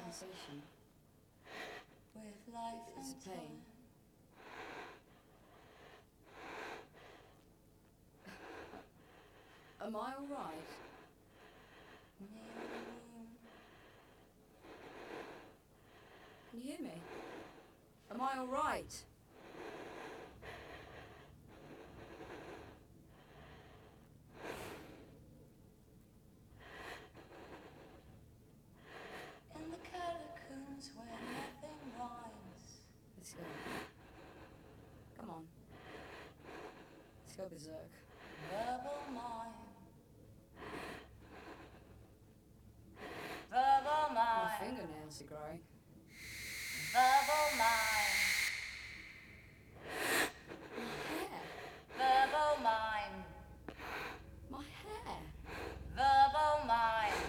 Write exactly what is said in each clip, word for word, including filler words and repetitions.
sensation. With life It's and pain. Am I alright? Can you hear me? Am I alright? In the catacombs where nothing rhymes. Let's go. Come on. Let's go berserk. Verbal mime. Verbal My mime. fingernails are growing. Verbal mime. My hair. Verbal mime. My hair. Verbal mime.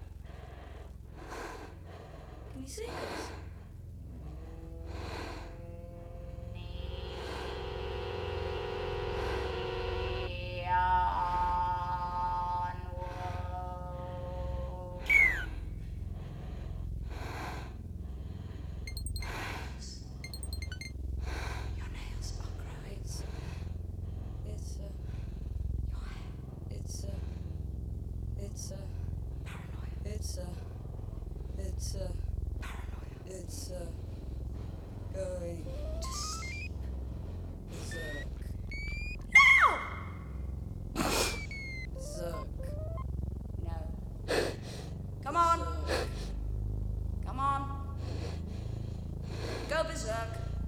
Can you see this? Neon world. Your nails are growing. It's, it's, uh, your hair. It's, uh, it's, uh, paranoia. It's, uh, it's, uh, paranoia. It's, uh, going to sleep. Berserk. Berserk. No. Come on. Come on. Go berserk.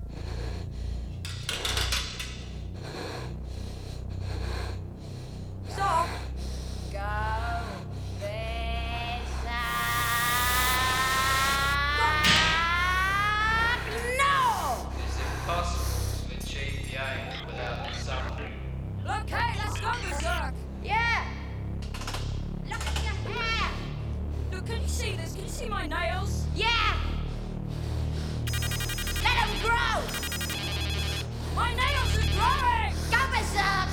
Stop. Go berserk. No! It's impossible to achieve the aim without suffering. Look, hey, let's go berserk. Yeah! Look at your hair! Look, can you see this? Can you see my nails? Yeah! Let them grow! My nails are growing! Go berserk!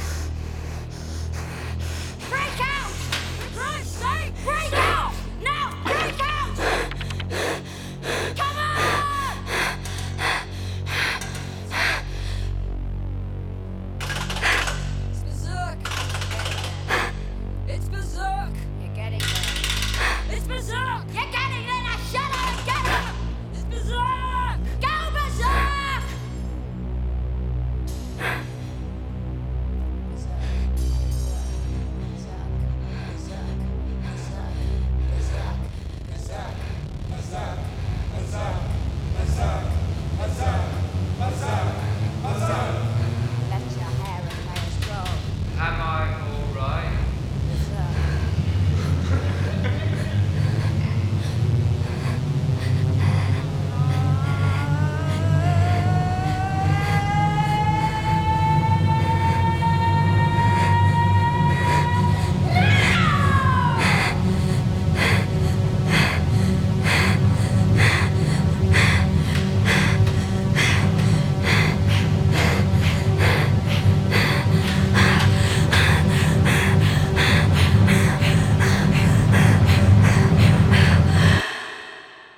Break out! For Christ's sake! Break out! Now! Break out! Come on! It's berserk! It's berserk! You're getting there. It's berserk! You're getting